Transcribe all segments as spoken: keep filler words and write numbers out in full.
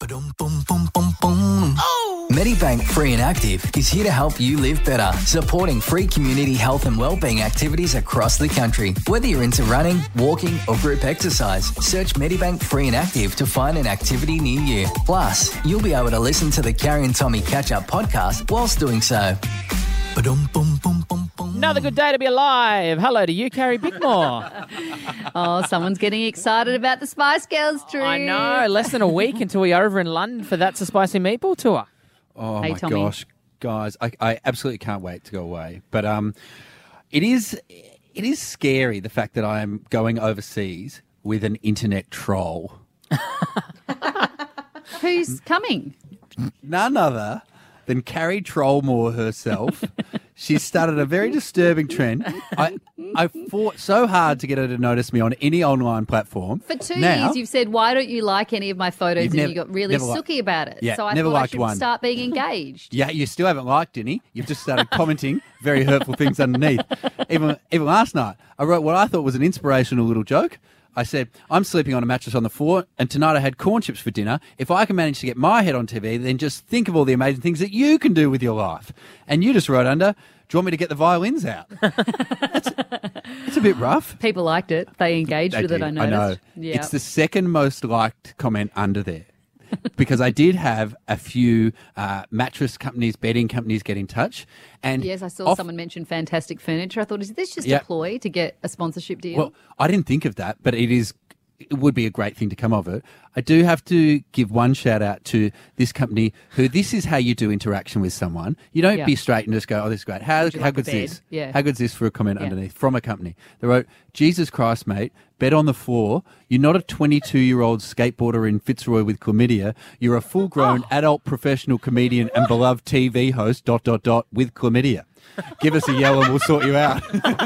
Oh! Medibank Free and Active is here to help you live better, supporting free community health and wellbeing activities across the country. Whether you're into running, walking or group exercise, search Medibank Free and Active to find an activity near you. Plus, you'll be able to listen to the Carrie and Tommy Catch-Up podcast whilst doing so. Another good day to be alive. Hello to you, Carrie Bickmore. Oh, someone's getting excited about the Spice Girls trip. I know. Less than a week until we are over in London for That's a Spicy Meatball tour. Oh, Hey, my Tommy. gosh, guys, I, I absolutely can't wait to go away. But um, it is it is scary, the fact that I am going overseas with an internet troll. Who's coming? None other than Carrie Trollmore herself. She's started a very disturbing trend. I I fought so hard to get her to notice me on any online platform. For two Now, years, you've said, why don't you like any of my photos? You've And never- you got really never li- sooky about it. Yeah, so I never thought I liked should one. start being engaged. Yeah, you still haven't liked any. You've just started commenting very hurtful things underneath. Even even last night, I wrote what I thought was an inspirational little joke. I said, I'm sleeping on a mattress on the floor, and tonight I had corn chips for dinner. If I can manage to get my head on T V, then just think of all the amazing things that you can do with your life. And you just wrote under, do you want me to get the violins out? That's, that's a bit rough. People liked it. They engaged They with it, did. I noticed. know. Yeah. It's the second most liked comment under there. Because I did have a few uh, mattress companies, bedding companies get in touch. And Yes, I saw off- someone mention Fantastic Furniture. I thought, is this just Yeah. a ploy to get a sponsorship deal? Well, I didn't think of that, but it is. It would be a great thing to come of it. I do have to give one shout out to this company who this is how you do interaction with someone. You don't Yeah. be straight and just go, oh, this is great. How, Would you how like a good's bed? this? Yeah. How good's this for a comment Yeah. underneath from a company? They wrote, Jesus Christ, mate, bed on the floor. You're not a twenty-two-year-old skateboarder in Fitzroy with chlamydia. You're a full-grown Oh. adult professional comedian and beloved T V host, dot, dot, dot, with chlamydia. Give us a yell and we'll sort you out.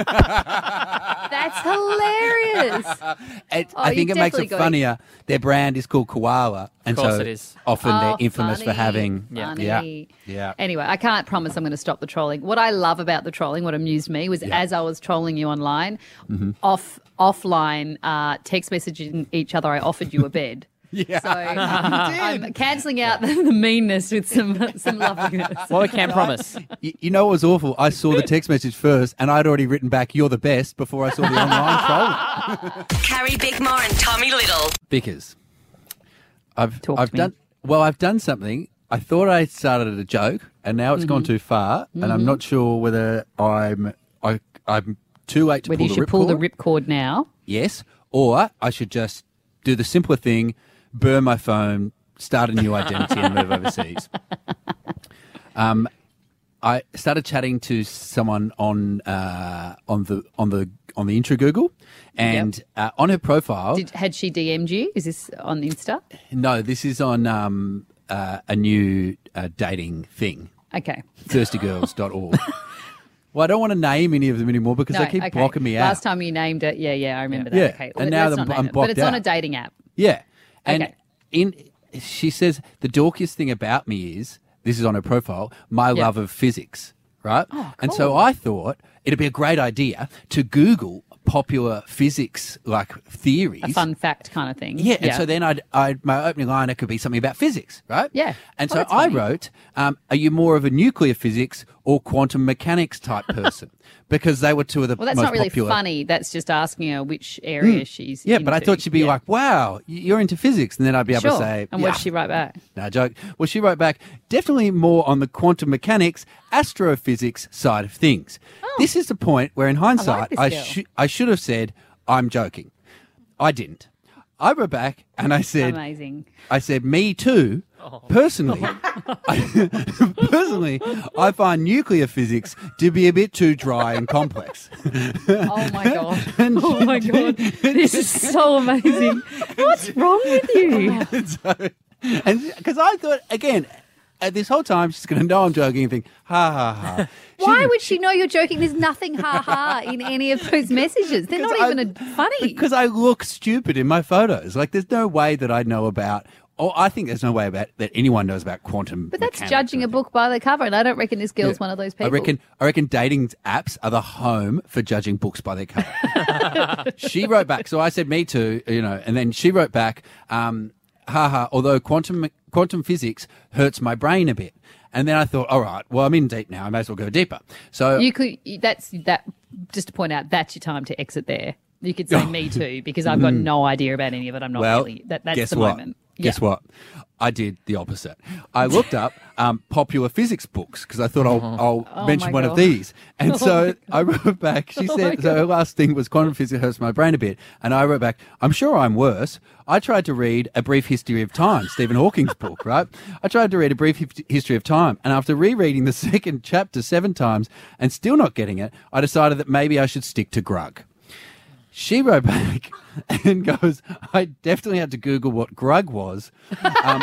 That's hilarious. It, Oh, I think you it makes definitely it got funnier. Their brand is called Koala, and course so it is. often Oh, they're infamous for funny, having. funny. Yeah, yeah. Anyway, I can't promise I'm going to stop the trolling. What I love about the trolling, what amused me, was Yeah. as I was trolling you online, Mm-hmm. off offline uh, text messaging each other, I offered you a bed. Yeah. So I'm cancelling out the, the meanness with some some loveliness. What we can promise. You, you know what was awful? I saw the text message first, and I'd already written back, "You're the best," before I saw the online troll. Carrie Bickmore and Tommy Little. Because I've Talk I've to me. done well. I've done something. I thought I started a joke, and now it's gone Mm-hmm. too far, and I'm not sure whether I'm I I'm too late to Whether pull you the should rip pull the cord. ripcord now. Yes, or I should just do the simpler thing, burn my phone, start a new identity and move overseas. Um, I started chatting to someone on uh, on the on the on the intro Google, and uh, on her profile. Did, had she D M'd you? Is this on Insta? No, this is on um, uh, a new uh, dating thing, Okay. thirsty girls dot org. Well, I don't want to name any of them anymore because No, they keep okay. blocking me out. Last time you named it, yeah, yeah, I remember that. Yeah, Okay, and now let's I'm- not I'm name it. blocked But it's on out. a dating app. Yeah. And Okay. in she says the dorkiest thing about me is, this is on her profile, my Yeah. love of physics, right? Oh, And so cool. I thought it'd be a great idea to Google popular physics like theories. A fun fact kind of thing. Yeah, and so then I'd, I'd my opening line it could be something about physics, right? Yeah. And Oh, so that's I funny. wrote, um, "Are you more of a nuclear physics or quantum mechanics type person?" Because they were two of the Well, that's most not really popular. funny. That's just asking her which area she's Yeah, but I into. thought she'd be Yeah. like, "Wow, y- you're into physics," and then I'd be able Sure. to say, and yeah. what did she write back? No joke. Well, she wrote back, definitely more on the quantum mechanics, astrophysics side of things. This is the point where, in hindsight, this I, girl. shou- I should have said, I'm joking. I didn't. I wrote back and I said, Amazing. I said, me too. Personally, I, personally, I find nuclear physics to be a bit too dry and complex. Oh my god. Oh my god. This is so amazing. What's wrong with you? And because I thought, again, uh, this whole time she's going to know I'm joking and think, ha ha ha. She Why didn't- would she know you're joking? There's nothing ha ha in any of those messages. They're not Because even I- a, funny. Because I look stupid in my photos. Like, there's no way that I know about, or I think there's no way about that anyone knows about quantum. But that's mechanics judging or a book by the cover, and I don't reckon this girl's Yeah. one of those people. I reckon I reckon dating apps are the home for judging books by their cover. She wrote back, so I said me too, you know, and then she wrote back, um, haha, although quantum quantum physics hurts my brain a bit. And then I thought, all right, well, I'm in deep now. I may as well go deeper. So You could. That's that. Just to point out, that's your time to exit there. You could say me too, because I've got no idea about any of it. I'm not well, really. That, that's guess the what? moment. Guess Yeah. what? I did the opposite. I looked up um, popular physics books because I thought I'll, I'll Oh mention my one of God. these. And Oh so my I wrote back. She Oh my said, so her last thing was quantum physics hurts my brain a bit. And I wrote back, I'm sure I'm worse. I tried to read A Brief History of Time, Stephen Hawking's book, right? I tried to read A Brief Hif- History of Time. And after rereading the second chapter seven times and still not getting it, I decided that maybe I should stick to Grug. She wrote back and goes, I definitely had to Google what Grug was. Um,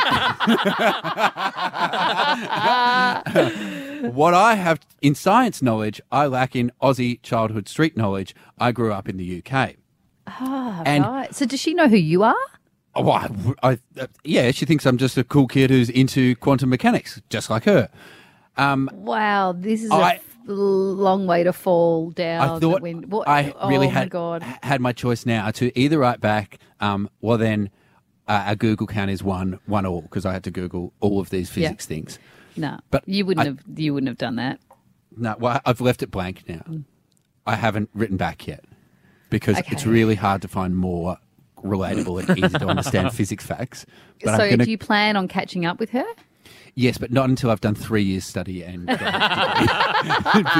what I have in science knowledge, I lack in Aussie childhood street knowledge. I grew up in the U K. Ah, And- right. So does she know who you are? Oh, I, I, uh, yeah, she thinks I'm just a cool kid who's into quantum mechanics, just like her. Um, Wow, this is a I- f- long way to fall down. I thought the wind. What? I really oh had my God. had my choice now to either write back, um, well then uh, our Google count is one one all because I had to Google all of these Yeah. physics things. No, But you wouldn't I- have. You wouldn't have done that. No, well, I've left it blank now. I haven't written back yet because Okay. it's really hard to find more relatable and easy to understand physics facts. But So, I'm gonna, do you plan on catching up with her? yes, but not until I've done three years study and got a degree in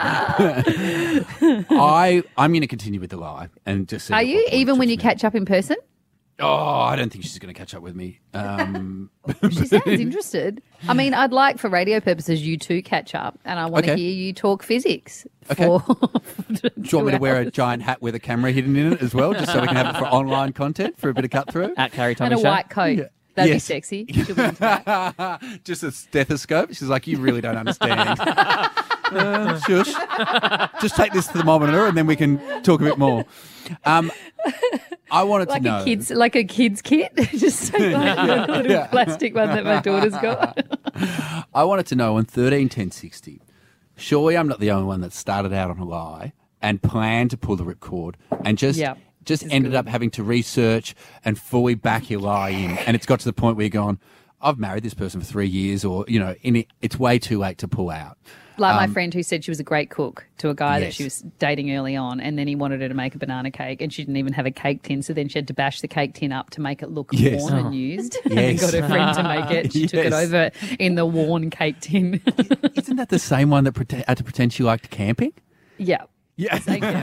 physics. I I'm going to continue with the lie and just. See Are at you what point even it when you trips me. catch up in person? Oh, I don't think she's going to catch up with me. Um, She sounds interested. I mean, I'd like, for radio purposes, you to catch up, and I want to Okay. hear you talk physics. Okay. For do you want me to wear a giant hat with a camera hidden in it as well, just so we can have it for online content for a bit of cut through? At Carrie and Tommy a Show. white coat? That'd Yes. be sexy. She'll be into that. Just a stethoscope. She's like, you really don't understand. uh, shush. Just take this thermometer and then we can talk a bit more. Um, I wanted Like to know. a kids, like a kids kit, just take like a little Yeah. plastic one that my daughter's got. I wanted to know on thirteen ten sixty, surely I'm not the only one that started out on a lie and planned to pull the ripcord and just Yeah, just it's ended good. up having to research and fully back your lie in. And it's got to the point where you're going, I've married this person for three years or, you know, in it, it's way too late to pull out. Like my friend who said she was a great cook to a guy that Yes. she was dating early on, and then he wanted her to make a banana cake, and she didn't even have a cake tin, so then she had to bash the cake tin up to make it look Yes. worn and used. Yes. And got her friend to make it. She took it Yes. over in the worn cake tin. Isn't that the same one that prete- had to pretend she liked camping? yeah. Yeah. Thank you.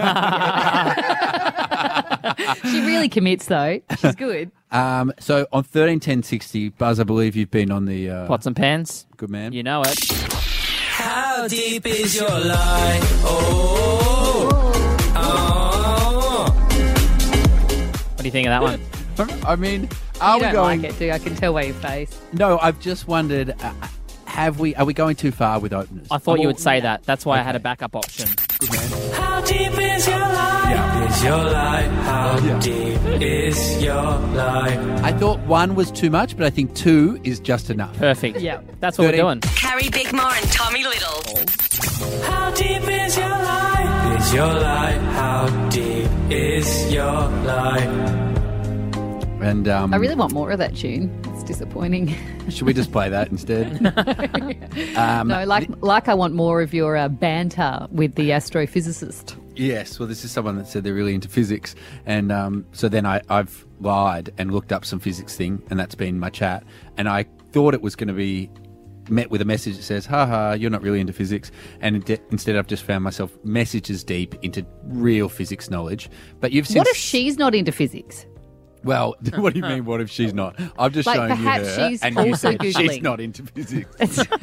She really commits, though. She's good. Um, so on thirteen ten sixty, Buzz, I believe you've been on the uh, Pots and pans. Good man. You know it. How deep is your lie? Oh, oh. What do you think of that one? I mean, are you we don't going? like it, do you? I can tell by your face. No, I've just wondered. Uh, have we? Are we going too far with openers? I thought I'm you all- would say that. That's why I had a backup option. How deep is your lie? Is your lie? How Yeah. deep is your lie? I thought one was too much, but I think two is just enough. Perfect. Yeah. That's what thirteen. we're doing. Carrie Bickmore and Tommy Little. How deep is your lie? Is your lie? How deep is your lie? And um, I really want more of that tune. It's disappointing. should we just play that instead? um, No, like like I want more of your uh, banter with the astrophysicist. Yes, well, this is someone that said they're really into physics, and um, so then I, I've lied and looked up some physics thing, and that's been my chat. And I thought it was going to be met with a message that says, "Ha you're not really into physics," and de- instead I've just found myself messages deep into real physics knowledge. But you've since What if she's not into physics? Well, what do you mean? What if she's not? I've just Like, shown you perhaps her, she's and you also said she's Googling. not into physics.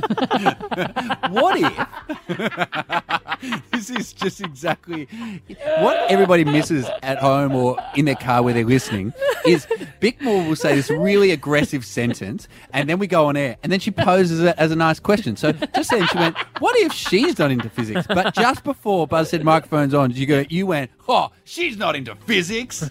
What if? This is just exactly what everybody misses at home or in their car where they're listening. Is Bickmore will say this really aggressive sentence, and then we go on air, and then she poses it as a nice question. So just then she went, "What if she's not into physics?" But just before Buzz said microphones on, you go, you went, "Oh, she's not into physics."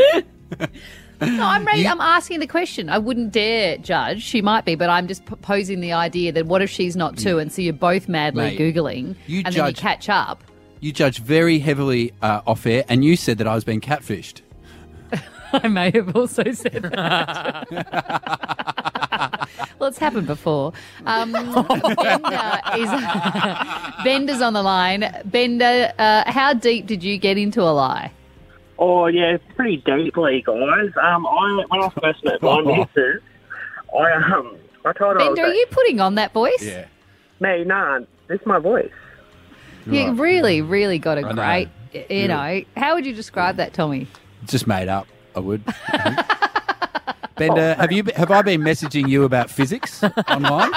No, I'm ready. You- I'm asking the question. I wouldn't dare judge. She might be, but I'm just p- posing the idea that what if she's not too? And so you're both madly Mate, Googling, you and then you judge- catch up. You judged very heavily uh, off air, and you said that I was being catfished. I may have also said that. Well, it's happened before. Um, Bender is Bender's on the line. Bender, uh, how deep did you get into a lie? Oh, yeah, pretty deeply, guys. Um, I When I first met my missus, I, um, I told her I was Bender, are like, you putting on that voice? Yeah. me, nah, this is my voice. You really, really got a I know. great, y- you know. How would you describe that, Tommy? Just made up, I would. Bender, have you have I been messaging you about physics online?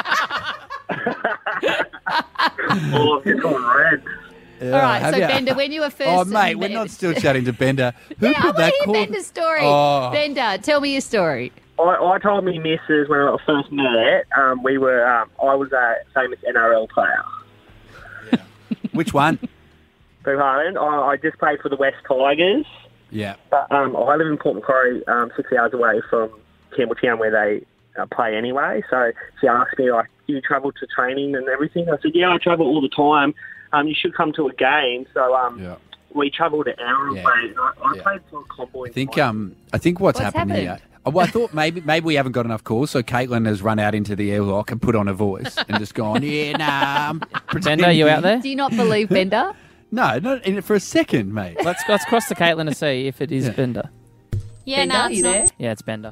Oh, I've just gone red. Yeah, All right, have so you? Bender, when you were first... Oh, mate, we're not still chatting to Bender. Who Yeah, I put want that to hear call? Bender's story. Oh. Bender, tell me your story. I, I told me missus when I first met, um, we were, um, I was a famous N R L player. Which one? Beg pardon, I, I just played for the West Tigers. Yeah. But um, I live in Port Macquarie, um, six hours away from Campbelltown, where they uh, play anyway. So she asked me, like, do you travel to training and everything? I said, yeah, I travel all the time. Um, you should come to a game. So um, Yeah. we travelled an hour Yeah. away. And I, I Yeah. played for a convoy. I think um I think what's, What's happened, happened? here. Oh, well, I thought maybe maybe we haven't got enough calls, so Caitlin has run out into the airlock and put on a voice and just gone, yeah, nah. I'm Bender, pretending." you out there? Do you not believe Bender? No, not in it for a second, mate. Let's let's cross to Caitlin to see if it is Yeah. Bender. Yeah, Bender, no, you it's there? not. Yeah, it's Bender.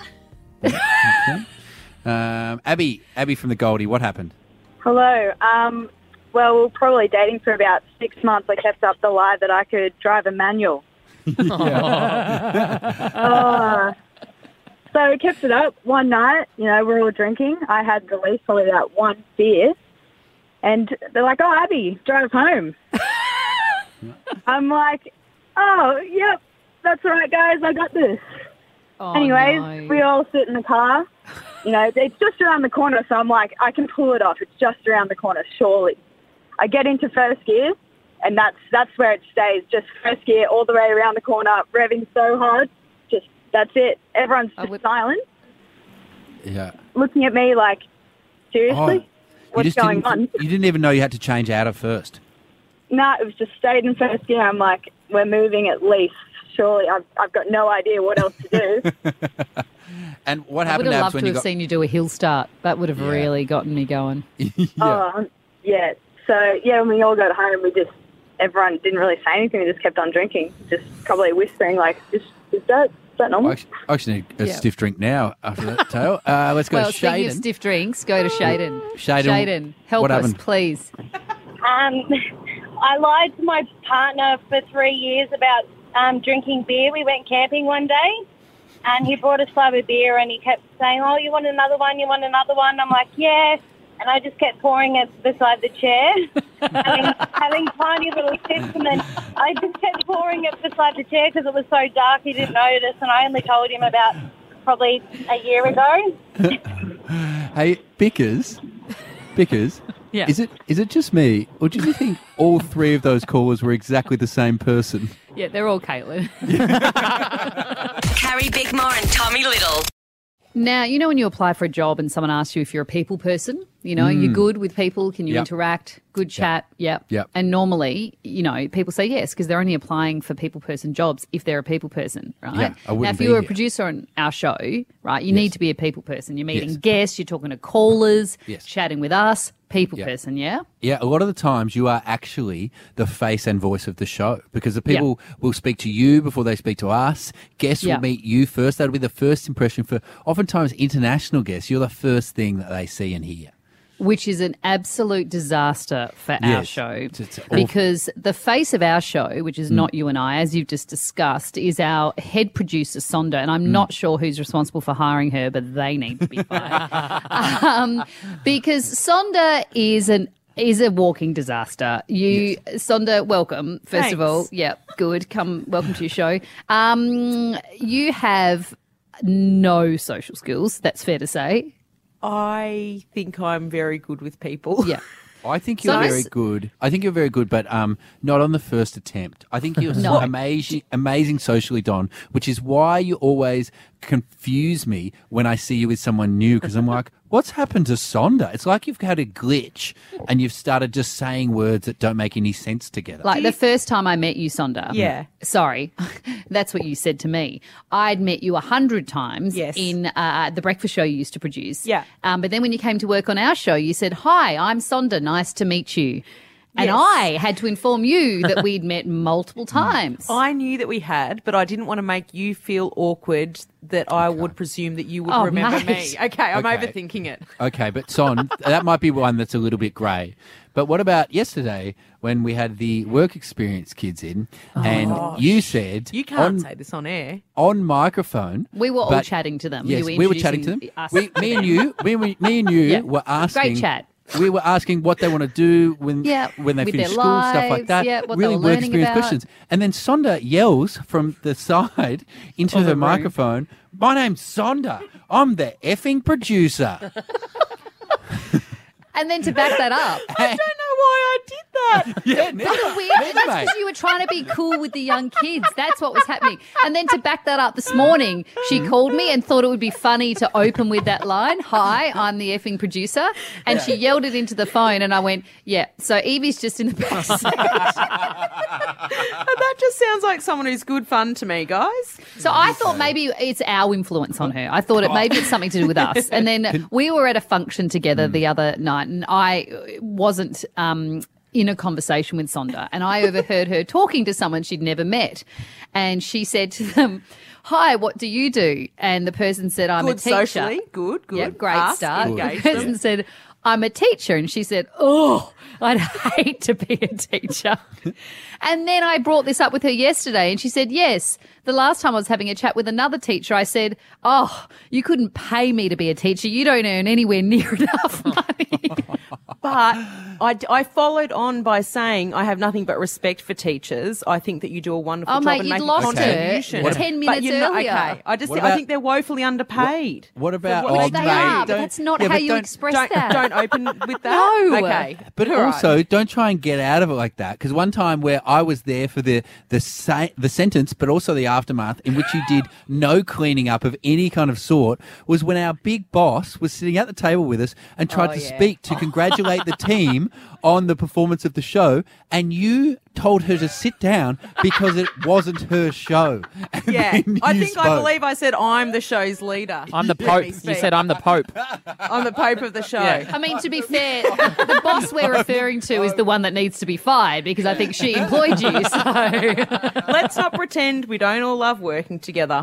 Um, Abby, Abby from the Goldie, what happened? Hello. Um, well, we were probably dating for about six months. I kept up the lie that I could drive a manual. Uh, so we kept it up. One night, you know, we were all drinking. I had the least probably about one beer. And they're like, oh, Abby, drive home. I'm like, oh, yep, that's all right, guys. I got this. Oh, Anyways, no. we all sit in the car. You know, it's just around the corner, so I'm like, I can pull it off. It's just around the corner, surely. I get into first gear, and that's that's where it stays. Just first gear all the way around the corner, revving so hard. Just, that's it. Everyone's I just would- silent, Yeah. looking at me like, seriously? You What's just going didn't, on? You didn't even know you had to change out of first. No, it was just stayed in first gear. I'm like, we're moving at least. Surely, I've, I've got no idea what else to do. And what I would happened, have Abs, loved when to you have got... seen you do a hill start. That would have Yeah. really gotten me going. yeah. Oh, yeah. So, yeah, when we all got home, we just, everyone didn't really say anything. We just kept on drinking, just probably whispering, like, is, is that, is that normal? I actually, I actually need a Yeah. stiff drink now after that tale. Uh, let's go Well, to speaking of Shaden. stiff drinks, go to Shaden. Shaden, Shaden, help what us, happened? please. Um, I lied to my partner for three years about um, drinking beer. We went camping one day, and he brought a slab of beer, and he kept saying, oh, you want another one, you want another one? I'm like, yeah. And I just kept pouring it beside the chair, having, having tiny little sips, and then I just kept pouring it beside the chair because it was so dark he didn't notice, and I only told him about probably a year ago. Hey, Bickers, Bickers, Yeah. is it is it just me, or do you think all three of those callers were exactly the same person? Yeah, they're all Caitlin. Carrie Bickmore and Tommy Little. Now, you know when you apply for a job and someone asks you if you're a people person, you know, you're good with people, can you Yep. interact, good chat, yep. Yep. And normally, you know, people say yes because they're only applying for people person jobs if they're a people person, right? Yeah, I now, wouldn't if be you were a here. producer on our show, right, you Yes. need to be a people person. You're meeting Yes. guests, you're talking to callers, Yes. chatting with us, people Yep. person, yeah? Yeah, a lot of the times you are actually the face and voice of the show because the people will speak to you before they speak to us. Guests Yeah. will meet you first. That'll be the first impression for oftentimes international guests. You're the first thing that they see and hear. Which is an absolute disaster for our Yes, show. it's- it's awful. Because the face of our show, which is not you and I, as you've just discussed, is our head producer, Sonda. And I'm not sure who's responsible for hiring her, but they need to be fired. um, because Sonda is an is a walking disaster. You, Sonda, welcome, first of all. Thanks. Yeah, good. Come, welcome to your show. Um, you have no social skills, that's fair to say. I think I'm very good with people. Yeah. I think you're So very this- good. I think you're very good, but um, not on the first attempt. I think you're No. so amazing, amazing socially, Don, which is why you always confuse me when I see you with someone new because I'm like, What's happened to Sonder? It's like you've had a glitch and you've started just saying words that don't make any sense together. Like the first time I met you, Sonder. Yeah. Sorry, that's what you said to me. I'd met you a hundred times Yes. in uh, the breakfast show you used to produce. Yeah. Um, but then when you came to work on our show, you said, "Hi, I'm Sonder. Nice to meet you." And Yes. I had to inform you that we'd met multiple times. I knew that we had, but I didn't want to make you feel awkward that I would presume that you would Oh, remember mate. me. Okay, I'm Okay. overthinking it. Okay, but Son, that might be one that's a little bit grey. But what about yesterday when we had the work experience kids in and you said You can't on, say this on air. on microphone. We were all but- chatting to them. Yes, You were we were chatting to them. introducing us. We, me and you, me, we- me and you Yeah. were asking. Great chat. We were asking what they want to do when Yeah, when they with finish their school, stuff like lives, that. yeah, what they really were work learning experience about. questions. And then Sonder yells from the side into Of her the room. microphone, "My name's Sonder. I'm the effing producer." And then to back that up, I don't know why I did that. yeah, never, But the weird, never, that's mate. because you were trying to be cool with the young kids. That's what was happening. And then to back that up this morning, she called me and thought it would be funny to open with that line, "Hi, I'm the effing producer." And she yelled it into the phone and I went, "Yeah, so Evie's just in the back seat." That just sounds like someone who's good fun to me, guys. So I thought maybe it's our influence on her. I thought it maybe it's something to do with us. And then we were at a function together the other night and I wasn't um, in a conversation with Sonder and I overheard her talking to someone she'd never met. And she said to them, "Hi, what do you do?" And the person said, "I'm Good a teacher." socially. Good, good. Yep, great Ask, start. The engage person them. said, "I'm a teacher." And she said, "Oh, I'd hate to be a teacher." And then I brought this up with her yesterday and she said, "Yes, the last time I was having a chat with another teacher, I said, 'Oh, you couldn't pay me to be a teacher. You don't earn anywhere near enough money.'" But I, I followed on by saying I have nothing but respect for teachers. I think that you do a wonderful Oh, job mate, and you'd make a lost her contribution. What- ten But minutes you're not- earlier. Okay, I just What I about- think they're woefully underpaid. What about? For what oh, they mate, are, but don't- that's not yeah, how but you don't- express Don't that. don't open with that. No. Okay, But All right. also, don't try and get out of it like that. Because one time where I was there for the the sa- the sentence, but also the aftermath, in which you did no cleaning up of any kind of sort, was when our big boss was sitting at the table with us and tried Oh, to yeah. speak to congratulate the team on the performance of the show, and you told her to sit down because it wasn't her show. And Yeah, then I you think I spoke. believe I said I'm the show's leader. I'm the Let Pope. me You speak. said I'm the Pope. I'm the Pope of the show. Yeah. I mean, to be fair, the boss we're referring to is the one that needs to be fired because I think she employed you. So Let's not pretend we don't all love working together.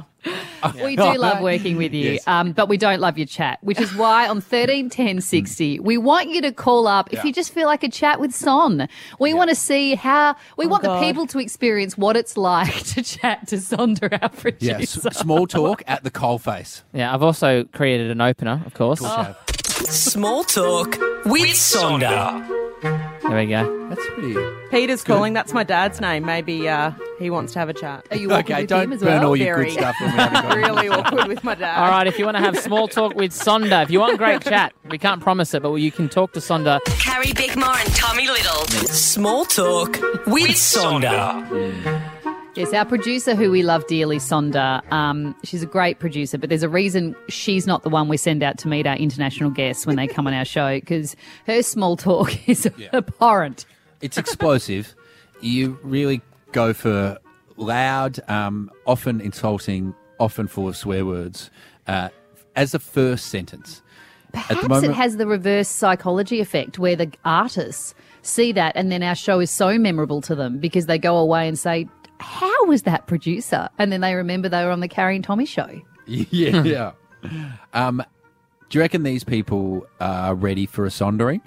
we do love working with you, Yes. um, but we don't love your chat, which is why on thirteen ten sixty we want you to call up if you just feel like a chat with Son. We want to see how we want God. the people to experience what it's like to chat to Sonder, our Yeah, producer. s- small talk at the coalface. Yeah, I've also created an opener, of course. Small talk with Sonder. There we go. That's pretty. Peter's calling. That's my dad's name. Maybe uh, he wants to have a chat. Are you awkward Okay, with don't him as burn well? all your Very. good stuff. When we haven't got it. Really awkward with my dad. All right, if you want to have small talk with Sonder, if you want great chat, we can't promise it, but you can talk to Sonder. Carrie Bickmore and Tommy Little. Small talk with Sonder. Yes, our producer, who we love dearly, Sonder, um, she's a great producer, but there's a reason she's not the one we send out to meet our international guests when they come on our show, because her small talk is abhorrent. It's explosive. You really go for loud, um, often insulting, often full of swear words uh, as a first sentence. Perhaps the moment- it has the reverse psychology effect where the artists see that and then our show is so memorable to them because they go away and say, how was that producer? And then they remember they were on the Carrie and Tommy show. Yeah, yeah. Um, do you reckon these people are ready for a sondering?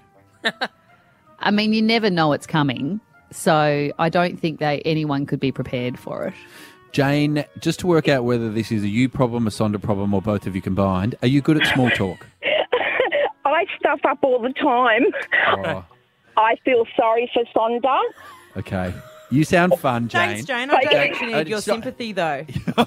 I mean, you never know it's coming, so I don't think they anyone could be prepared for it. Jane, just to work out whether this is a you problem, a Sonder problem, or both of you combined, are you good at small talk? I stuff up all the time. Oh, I feel sorry for Sonder. okay. You sound fun, Jane. Thanks, Jane. I don't Thank actually you. need your So- sympathy, though.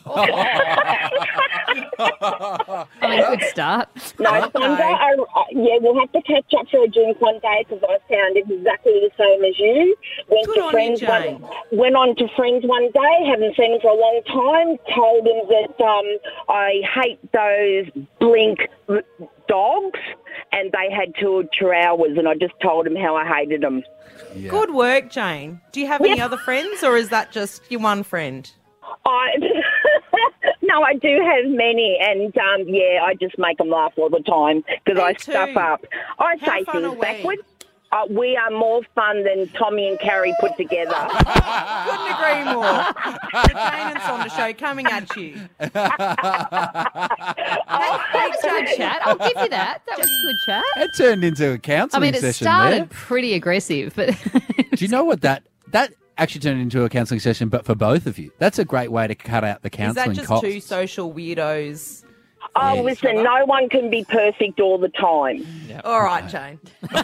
I mean, good start. No, Sonder, I, I, yeah, we'll have to catch up for a drink one day because I sound exactly the same as you. Went Good to on you, friends Jane. one, went on to friends one day, haven't seen him for a long time, told him that um, I hate those blink dogs and they had two chihuahuas, and I just told them how I hated them. Yeah. Good work, Jane. Do you have any other friends, or is that just your one friend? I, no, I do have many, and um, yeah, I just make them laugh all the time because Me I too. stuff up. I How say fun are things we? backwards. Uh, we are more fun than Tommy and Carrie put together. Couldn't agree more. The Jane and Sonda show coming at you. Thanks, good chat. I'll give you that. That was good chat. It turned into a I counselling mean, it session started there. pretty aggressive, but Do you know what that that actually turned into a counselling session, but for both of you? That's a great way to cut out the Is counselling that just costs. two social weirdos? Oh, Yes. listen, no one can be perfect all the time. All right, Jane.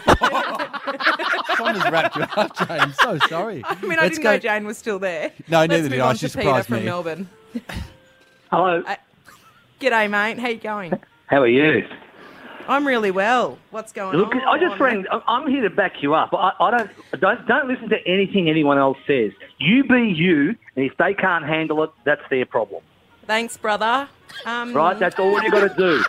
Sonda's wrapped you up, Jane. I'm so sorry. I mean, I Let's didn't go- know Jane was still there. No, Let's neither move did I. on She to Peter surprised from me. Melbourne. Hello. Uh, G'day, mate. How you going? How are you? I'm really well. What's going Look, on? I just rang. I- I'm here to back you up. I, I don't, don't, don't listen to anything anyone else says. You be you, and if they can't handle it, that's their problem. Thanks, brother. Um, Right? That's all you got to do.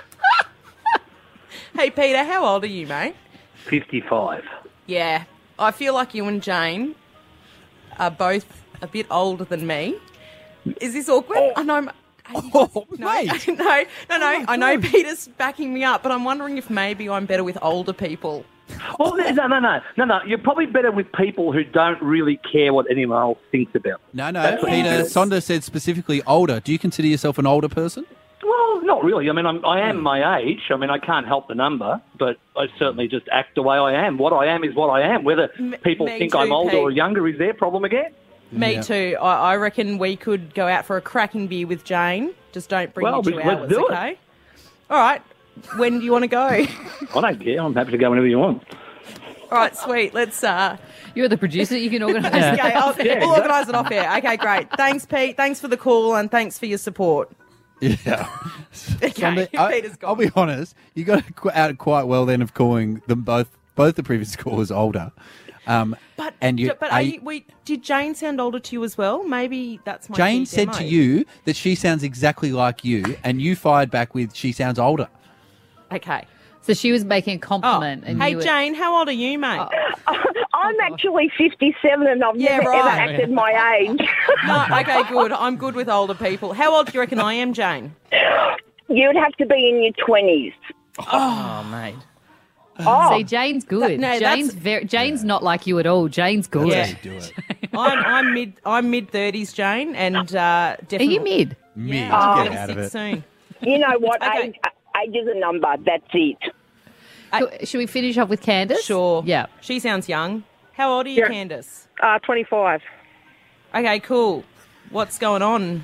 Hey, Peter, how old are you, mate? Fifty-five. Yeah, I feel like you and Jane are both a bit older than me. Is this awkward? I know. I'm- Oh, No, mate. no, no, no. I know Peter's backing me up, but I'm wondering if maybe I'm better with older people. Oh no, no, no, no, no. You're probably better with people who don't really care what anyone else thinks about. No, no. That's what Peter, it is. Sonda said specifically older. Do you consider yourself an older person? Well, not really. I mean, I'm, I am my age. I mean, I can't help the number, but I certainly just act the way I am. What I am is what I am. Whether M- people me think too, I'm older Pete. or younger is their problem again. Me Yeah. too. I, I reckon we could go out for a cracking beer with Jane. Just don't bring Well, your two let's hours, do it. okay? All right. When do you want to go? I don't care. I'm happy to go whenever you want. All right, sweet. Let's. Uh, you're the producer. You can organise okay, it. I'll, Yeah, we'll organise it off air. Okay, great. Thanks, Pete. Thanks for the call and thanks for your support. Yeah. Okay, Sonda, I, Peter's gone. I'll be honest. You got qu- out quite well then of calling them both, both the previous callers older. Um, But, and you, but are are you- you, wait, did Jane sound older to you as well? Maybe that's my Jane key said demo. to you that she sounds exactly like you, and you fired back with she sounds older. Okay. So she was making a Oh, compliment. and hey, you were- Jane, how old are you, mate? I'm actually fifty-seven, and I've Yeah, never right. ever acted my age. No, okay, good. I'm good with older people. How old do you reckon I am, Jane? You'd have to be in your twenties. Oh, mate. Oh, See, Jane's good. That- no, Jane's that's- very. Jane's not like you at all. Jane's good. Yeah. Do it. I'm I'm mid I'm mid thirties, Jane, and uh, Are definitely. you mid? Mid. Yeah, I'm Get out of thirty-six it. soon. you know what? Okay. age, age is a number. That's it. Should- Should we finish off with Candace? Sure. Yeah. She sounds young. How old are you, Yeah. Candace? Uh, twenty-five. Okay, cool. What's going on?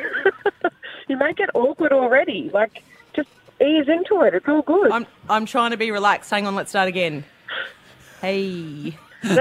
You make it awkward already. Like, just ease into it. It's all good. I'm I'm trying to be relaxed. Hang on, let's start again. Hey.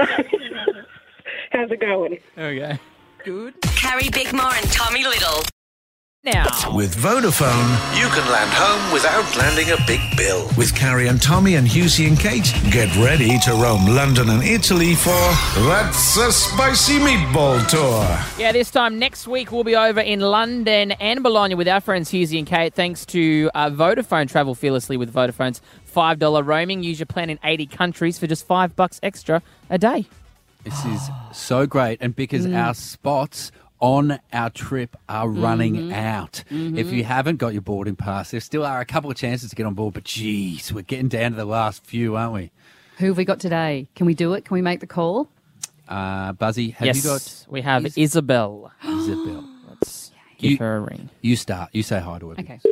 How's it going? Okay. Good. Carrie Bickmore and Tommy Little. Now, With Vodafone, you can land home without landing a big bill. With Carrie and Tommy and Husey and Kate, get ready to roam London and Italy for That's a Spicy Meatball Tour. yeah, this time next week we'll be over in London and Bologna with our friends Husey and Kate, thanks to uh, Vodafone. Travel fearlessly with Vodafone's five dollars roaming. Use your plan in eighty countries for just five bucks extra a day. This is so great, and because our spots on our trip are running out. If you haven't got your boarding pass, there still are a couple of chances to get on board, but geez, we're getting down to the last few, aren't we? Who have we got today? Can we do it? Can we make the call? Uh, Buzzy, have yes, you got we have Is- Isabel. Isabel? Let's give You- her a ring. You start. You say hi to her. Okay.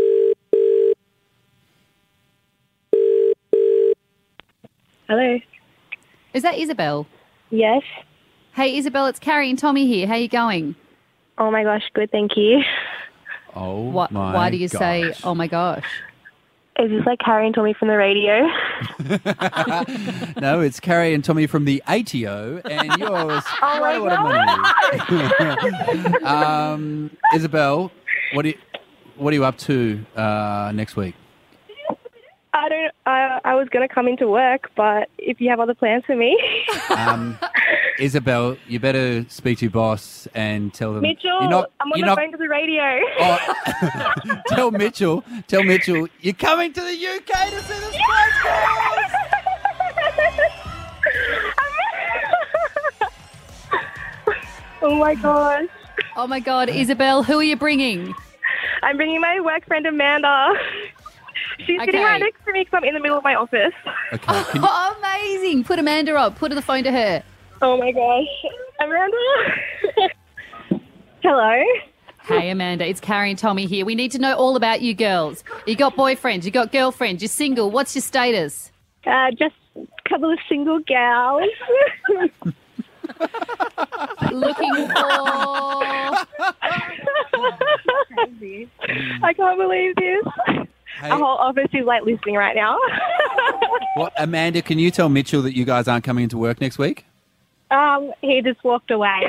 Hello. Is that Isabel? Yes. Hey, Isabel, it's Carrie and Tommy here. How you going? Oh my gosh, good, thank you. Oh, What? my Why do you say, gosh. oh my gosh? Is this like Carrie and Tommy from the radio? No, it's Carrie and Tommy from the A T O, and yours. Oh my quite a lot of money. um, Isabel, what do you, what are you up to uh, next week? I don't. I I was gonna come into work, but if you have other plans for me, Um, Isabel, you better speak to your boss and tell them. Mitchell, you're not, I'm on you're the not, phone to the radio. Oh, tell Mitchell, tell Mitchell, you're coming to the U K to see the Spice Girls. Oh my gosh. Oh my God, Isabel, who are you bringing? I'm bringing my work friend Amanda. She's Okay. sitting right next to me because I'm in the middle of my office. Okay. Can you, Oh, amazing. Put Amanda up. Put the phone to her. Oh my gosh. Amanda? Hello? Hey, Amanda, it's Carrie and Tommy here. We need to know all about you girls. You got boyfriends, you got girlfriends, you're single. What's your status? Uh, just a couple of single gals. Looking for... I can't believe this. Hey. Our whole office is like listening right now. what, Amanda, can you tell Mitchell that you guys aren't coming into work next week? um, he just walked away.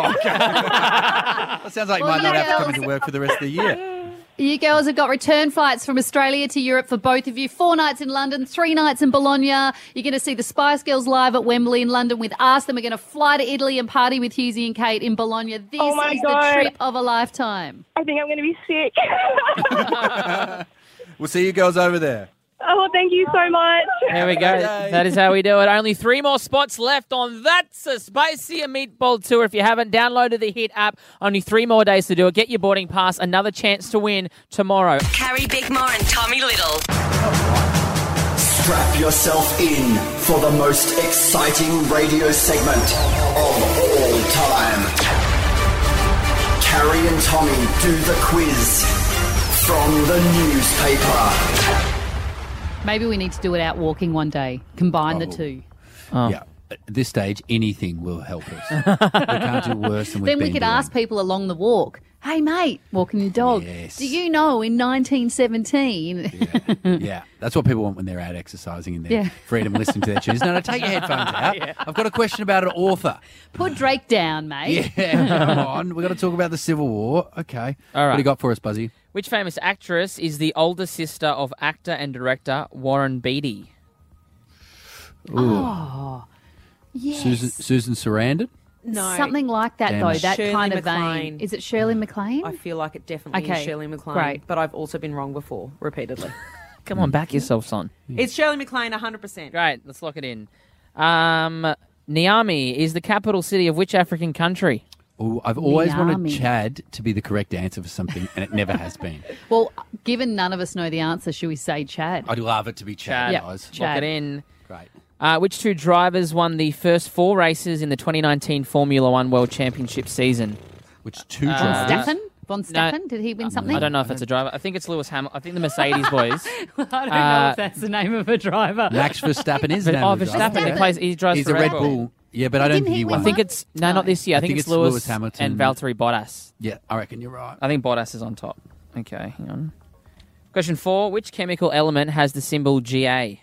That sounds like you might not have to come into work for the rest of the year. You girls have got return flights from Australia to Europe for both of you. Four nights in London, three nights in Bologna. You're going to see the Spice Girls live at Wembley in London with us. Then we're going to fly to Italy and party with Husey and Kate in Bologna. This Oh my is God. the trip of a lifetime. I think I'm going to be sick. We'll see you girls over there. Oh, thank you so much. There we go. That is how we do it. Only three more spots left on That's a Spicy Meatball Tour. If you haven't downloaded the Hit app, only three more days to do it. Get your boarding pass. Another chance to win tomorrow. Carrie Bickmore and Tommy Little. Strap yourself in for the most exciting radio segment of all time. Carrie and Tommy do the quiz from the newspaper. Maybe we need to do it out walking one day. Combine the two. Yeah. At this stage, anything will help us. We can't do worse than we've Then we been could doing. ask people along the walk, hey, mate, walking your dog, Yes. do you know in nineteen seventeen... Yeah, that's what people want when they're out exercising in their Yeah. freedom, listening to their tunes. No, no, take your headphones out. Yeah. I've got a question about an author. Put Drake down, mate. Yeah, come on. We've got to talk about the Civil War. Okay. All right. What do you got for us, Buzzy? Which famous actress is the older sister of actor and director Warren Beatty? Ooh. Oh, yes. Susan, Susan Sarandon? No. Something like that, Damn though, it. that Shirley kind of MacLaine. vein. Is it Shirley MacLaine? I feel like it definitely Okay, is Shirley MacLaine. great. But I've also been wrong before, repeatedly. Come on, back yourself, son. It's Shirley MacLaine, one hundred percent. Great, let's lock it in. Um, Niamey is the capital city of which African country? Ooh, I've always wanted Niamey. Chad to be the correct answer for something, and it never has been. Well, given none of us know the answer, should we say Chad? I'd love it to be Chad, Yeah, guys. Chad. Lock it in. Great. Uh, which two drivers won the first four races in the twenty nineteen Formula One World Championship season? Which two Uh, Von drivers? Stappen? Von Stappen? Did he win something? I don't know if it's a driver. I think it's Lewis Hamilton. I think the Mercedes boys. I don't know Uh, if that's the name of a driver. Max Verstappen is But- the name oh, of the driver. Verstappen. He plays. He drives He's for a Red Bull. Bull. Yeah, but I don't Didn't think he he win won. I think it's no, not this year. I think, it's, Lewis, Hamilton and Valtteri Bottas. Yeah, I reckon you're right. I think Bottas is on top. Okay, hang on. Question four: which chemical element has the symbol G A?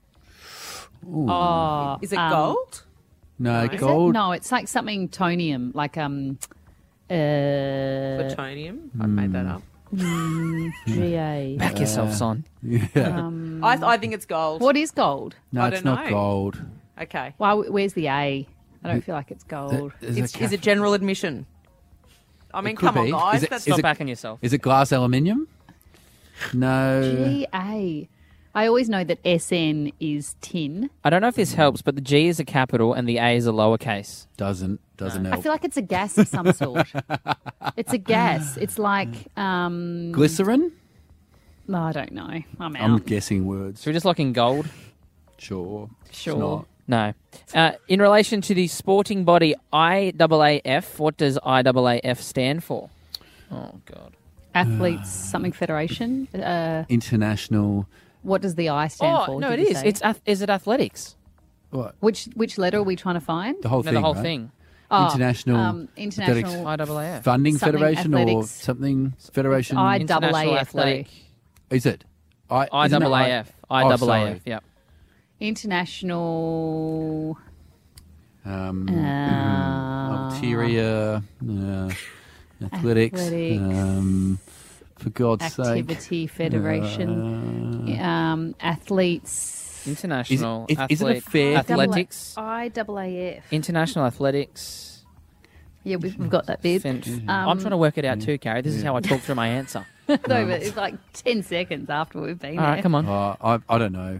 Oh, Is it um, gold? No, Is it? gold. No, it's like something tonium, like um, uh, Plutonium? I made that up. mm, G A. Back yourself, Uh, son. Yeah. Um, I, th- I think it's gold. what is gold? no, I it's don't not know. gold. Okay. Why? Where's the A? I don't feel like it's gold. Is It's, it is it general admission? I mean, It could come on, be. guys. Is it- That's is Stop it- backing yourself. Is it glass aluminium? No. G A. I always know that S N is tin. I don't know if this helps, but the G is a capital and the A is a lowercase. Doesn't. Doesn't I help. feel like it's a gas of some sort. It's a gas. It's like um. Glycerin? No, I don't know. I'm out. I'm guessing words. So we're just locking gold? Sure. It's Sure. not. No. Uh, in relation to the sporting body I A A F, what does I A A F stand for? Oh, God. Athletes something federation. Uh, International. what does the I stand Oh, for? no, did it you is. say? It's ath- Is it athletics? What? which which letter are we trying to find? The whole No, thing. the whole right? thing. Oh, International. um, international Athletics I A A F. Funding something Federation or athletics. something Federation. I International double A F, Athletic. Is it? I I isn't it A A F. I Oh, A A sorry. F, yep. International. Um, Uh, ulterior. Uh, athletics. Athletics. Um, for God's sake. Activity Federation. Uh, um, athletes. International Is it- is it a athlete- fair- athletics. I double A F. International athletics. Yeah, we've, we've got that bit. Fent- Um, I'm trying to work it out too, Carrie. This is how I talk through my answer. no, but it's like ten seconds after we've been All there. right, come on. Uh, I, I don't know.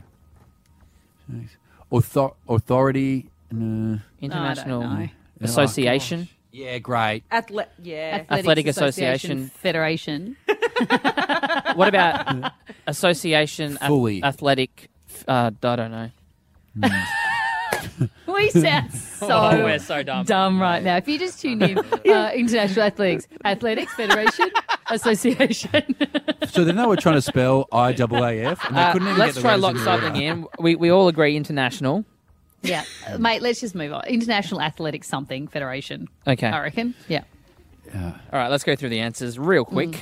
Author- authority. No. International know. Association. Yeah, great. Athle- yeah. Athletics Athletic Association Association. Federation. What about Association Ath- Fully. Athletic? Uh, I don't know. We sound so, Oh, we're so dumb. right now. If you just tune in, uh, International Athletics, Athletics Federation Association. So then they were trying to spell I A A F, and they Uh, couldn't even let's get the try letters lock in something order. in. We we all agree international. Yeah, uh, mate. Let's just move on. International Athletics something Federation. Okay. I reckon. Yeah. All right, let's go through the answers real quick.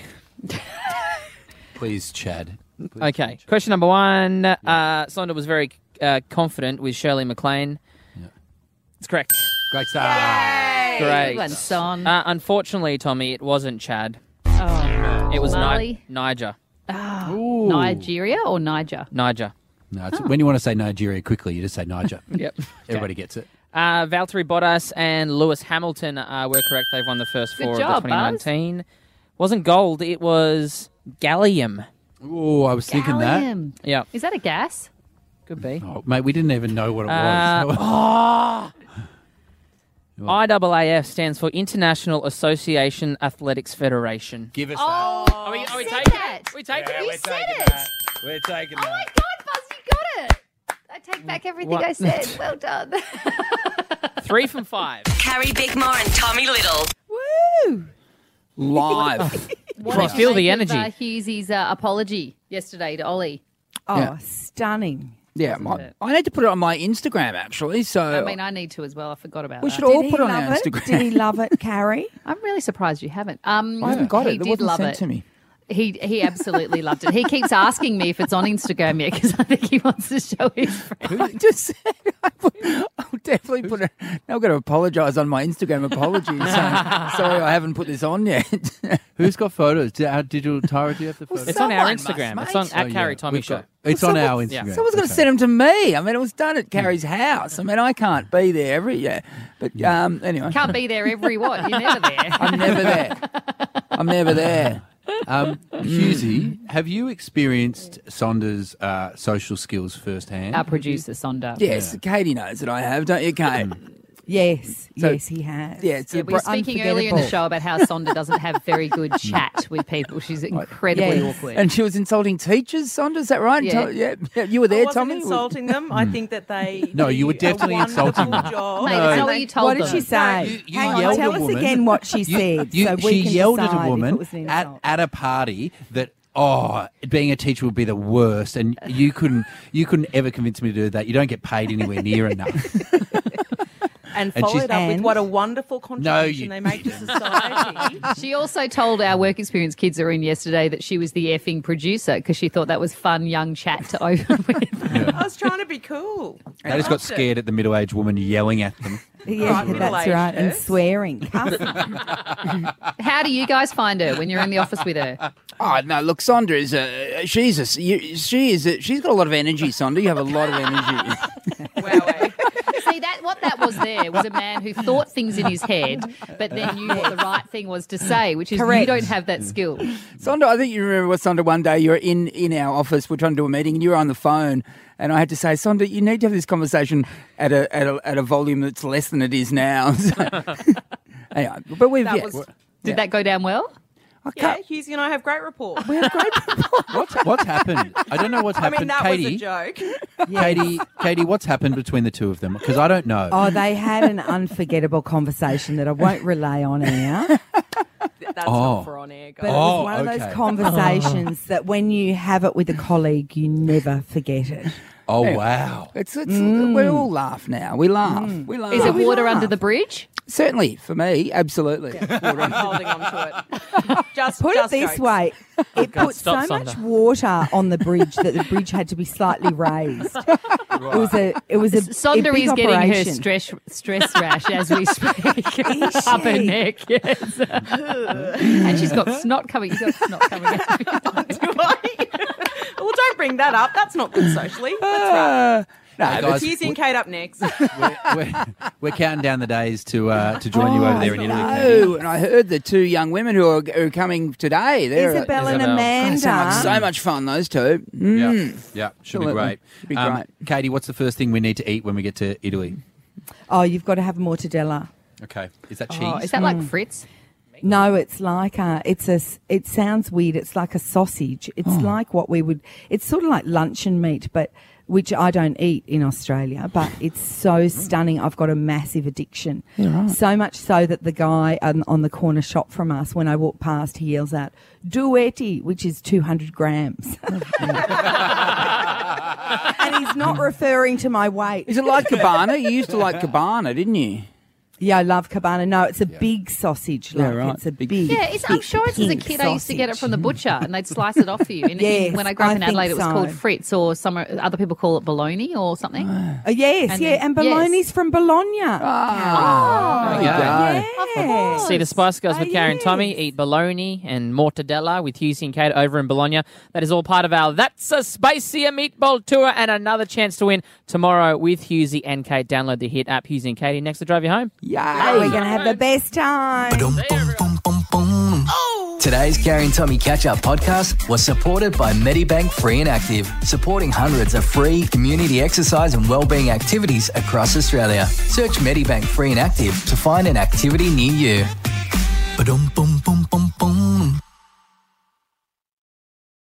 Please, Chad. Please. Okay, question number one. Uh, Sonda was very uh, confident with Shirley MacLaine. It's correct. Great start. Great. Good one, Son. Uh, unfortunately, Tommy, it wasn't Chad. Oh, It was Ni- Mali. Niger. Oh, Nigeria or Niger? Niger. No, it's, when you want to say Nigeria quickly, you just say Niger. Yep. Everybody gets it. Uh, Valtteri Bottas and Lewis Hamilton uh, were correct. They've won the first Good four job, of the twenty nineteen. Wasn't gold, it was gallium. Oh, I was thinking that. Gallium. Yeah. Is that a gas? Could be. Oh, mate, we didn't even know what it Uh, was. oh. I A A F stands for International Association Athletics Federation. Give us Oh, Are we, are we you taking said that. it? We take You it? said it. that. We're taking Oh my God, Buzz, you got it. I take back everything What? I said. Well done. Three from five. Carrie Bickmore and Tommy Little. Woo! Live. What I did you feel the make of, energy. Uh, Hughesy's uh, apology yesterday to Ollie. Oh, Yeah. stunning. Yeah, my, I need to put it on my Instagram, actually. So I mean, I need to as well. I forgot about we that. should all Did put he it on love our it? Instagram. Did he love it, Carrie? I'm really surprised you haven't. Um, I haven't got he it. It did wasn't love sent it. to me. He he absolutely loved it. He keeps asking me if it's on Instagram yet because I think he wants to show his friends. I just said I put, I'll definitely put it. Now I've got to apologise on my Instagram apologies. saying, Sorry, I haven't put this on yet. Who's got photos? Do our digital Tara, do you have the photos? It's on our Someone Instagram. must, It's on mate. at Oh, Carrie yeah, Tommy we've Show. got- It's on our Yeah. Instagram. Someone's got to Okay. send them to me. I mean, it was done at Carrie's house. I mean, I can't be there every year. But um, anyway. Can't be there every what? You're never there. I'm never there. I'm never there. Um, Husey, have you experienced Sonda's uh, social skills firsthand? Our producer, Sonda. Yes, Katie knows that I have, don't you, Kate? Yes, So- yes, he has. Yeah, it's Yeah, a we were bro- speaking earlier in the unforgettable. show about how Sonda doesn't have very good chat with people. She's incredibly Yes. awkward. And she was insulting teachers, Sonda, is that right? Yeah. To- yeah, yeah, you were there, I wasn't Tommy? insulting them. I think that they No, you were do a definitely insulting wonderful them. job. Mate, that's not what you told What did them. she say? You- you Hang on, yelled tell at a us woman. again what she You- said. you- so we she can yelled at decide a if woman it was an at, insult. at a party that, oh, being a teacher would be the worst, and you couldn't you couldn't ever convince me to do that. You don't get paid anywhere near enough. And And she's- followed up with And- what a wonderful contribution you they make to society. She also told our work experience kids that were in yesterday that she was the effing producer because she thought that was fun young chat to open with. I was trying to be cool. They just got scared at the middle-aged woman yelling at them. Yeah, Right, that's middle-aged right. And nurse. swearing. How do you guys find her when you're in the office with her? Oh, no, look, Sonda is a, she's a, you- she is a, she's got a lot of energy, Sonda. You have a lot of energy. See, that what that was there was a man who thought things in his head, but then knew what the right thing was to say, which is you Correct. don't have that skill. Sonda, I think you remember what Sonda one day you were in, in our office, we're trying to do a meeting, and you were on the phone, and I had to say, Sonda, you need to have this conversation at a at a, at a volume that's less than it is now. So, anyway, but we've That yeah, was- Did that go down well? Yeah, Husey and I have great rapport. we have great What's, what's happened? I don't know what's I happened. mean, that Katie, was a joke. Katie, Katie, what's happened between the two of them? Because I don't know. Oh, they had an unforgettable conversation that I won't relay on air. That's Oh. not for on air, But guys. it was Oh, one of okay. those conversations that when you have it with a colleague, you never forget it. Oh, Yeah. wow. It's, it's we all laugh now. We laugh. We laugh. Is it we water laugh. under the bridge? Certainly for me, absolutely. I'm holding on to it. Just Put just it this jokes. way, it put so stop, much Sonda. water on the bridge that the bridge had to be slightly raised. It was a it was a, a Sonda big is getting her operation. stress stress rash as we speak up her she? neck. Yes, and she's got snot coming. You've got snot coming out. Do I? Well, don't bring that up. That's not good socially. Let's Uh, no, Hey, but guys, Husey and Kate up next. we're, we're, we're counting down the days to uh, to join you over there in Italy. no, and I heard the two young women who are, who are coming today. They're Isabel and Isabel. Amanda. so much, so much fun, those two. Yeah, Mm. yeah, should be Absolutely. great. Should be Um, great. Katie, what's the first thing we need to eat when we get to Italy? Oh, you've got to have a mortadella. Okay. Is that cheese? Oh, is that like Fritz? No, it's like a, it's a, it sounds weird. It's like a sausage. It's Oh. like what we would, it's sort of like luncheon meat, but which I don't eat in Australia, but it's so stunning. I've got a massive addiction. Yeah, right. So much so that the guy um, on the corner shop from us, when I walk past, he yells out, duetti, which is two hundred grams. And he's not referring to my weight. Is it like Cabana? You used to like Cabana, didn't you? Yeah, I love cabana. No, it's a big sausage. Yeah, Like, right. It's a big. Yeah, it's, I'm thick, sure it's as a pink kid I used to get it sausage. from the butcher and they'd slice it off for you. And Yes, in, when I grew up I in Adelaide, think it was so. called Fritz, or some other people call it bologna or something. Uh, yes, And yeah, then- and bologna's from Bologna. Ah, Oh, there you go. Yes. See the Spice Girls with Oh, Karen and Tommy. yes. Eat bologna and mortadella with Husey and Kate over in Bologna. That is all part of our That's a Spicier Meatball Tour, and another chance to win tomorrow with Husey and Kate. Download the hit app, Husey and Katie, next to drive you home. Yay, we're going to have the best time. Today's Carrie and Tommy Catch-Up podcast was supported by Medibank Free and Active, supporting hundreds of free community exercise and wellbeing activities across Australia. Search Medibank Free and Active to find an activity near you.